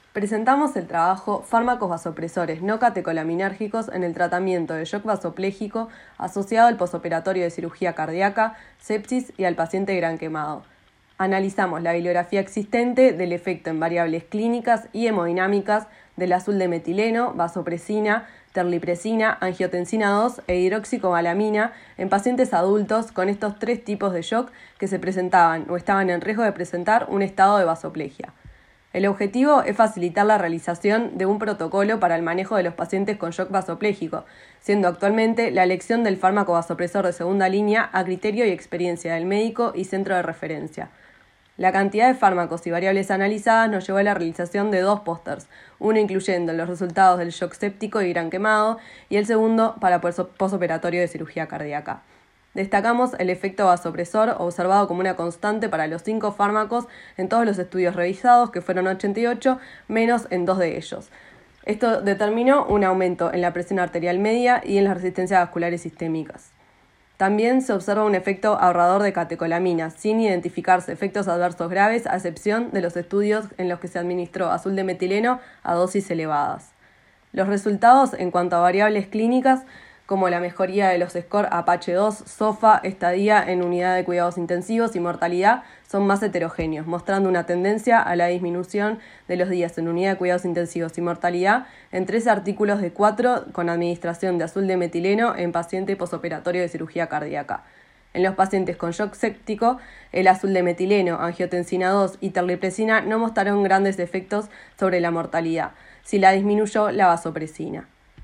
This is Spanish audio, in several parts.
Presentamos el trabajo Fármacos vasopresores no catecolaminérgicos en el tratamiento de shock vasopléjico asociado al posoperatorio de cirugía cardíaca, sepsis y al paciente gran quemado. Analizamos la bibliografía existente del efecto en variables clínicas y hemodinámicas del azul de metileno, vasopresina, terlipresina, angiotensina 2 e hidroxicobalamina en pacientes adultos con estos tres tipos de shock que se presentaban o estaban en riesgo de presentar un estado de vasoplegia. El objetivo es facilitar la realización de un protocolo para el manejo de los pacientes con shock vasopléjico, siendo actualmente la elección del fármaco vasopresor de segunda línea a criterio y experiencia del médico y centro de referencia. La cantidad de fármacos y variables analizadas nos llevó a la realización de 2 pósters, uno incluyendo los resultados del shock séptico y gran quemado y el segundo para posoperatorio de cirugía cardíaca. Destacamos el efecto vasopresor observado como una constante para los 5 fármacos en todos los estudios revisados, que fueron 88, menos en 2 de ellos. Esto determinó un aumento en la presión arterial media y en las resistencias vasculares sistémicas. También se observa un efecto ahorrador de catecolaminas, sin identificarse efectos adversos graves, a excepción de los estudios en los que se administró azul de metileno a dosis elevadas. Los resultados en cuanto a variables clínicas, como la mejoría de los score Apache 2, SOFA, estadía en unidad de cuidados intensivos y mortalidad, son más heterogéneos, mostrando una tendencia a la disminución de los días en unidad de cuidados intensivos y mortalidad en 3 artículos de 4 con administración de azul de metileno en paciente posoperatorio de cirugía cardíaca. En los pacientes con shock séptico, el azul de metileno, angiotensina 2 y terlipresina no mostraron grandes efectos sobre la mortalidad, si la disminuyó la vasopresina.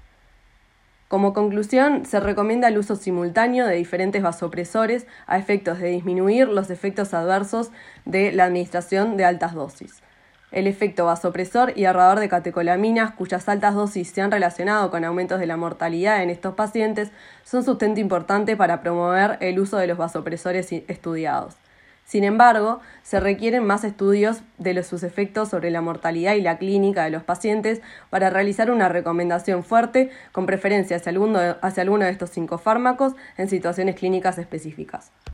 Como conclusión, se recomienda el uso simultáneo de diferentes vasopresores a efectos de disminuir los efectos adversos de la administración de altas dosis. El efecto vasopresor y ahorrador de catecolaminas, cuyas altas dosis se han relacionado con aumentos de la mortalidad en estos pacientes, son sustento importante para promover el uso de los vasopresores estudiados. Sin embargo, se requieren más estudios de sus efectos sobre la mortalidad y la clínica de los pacientes para realizar una recomendación fuerte con preferencia hacia alguno de estos 5 fármacos en situaciones clínicas específicas.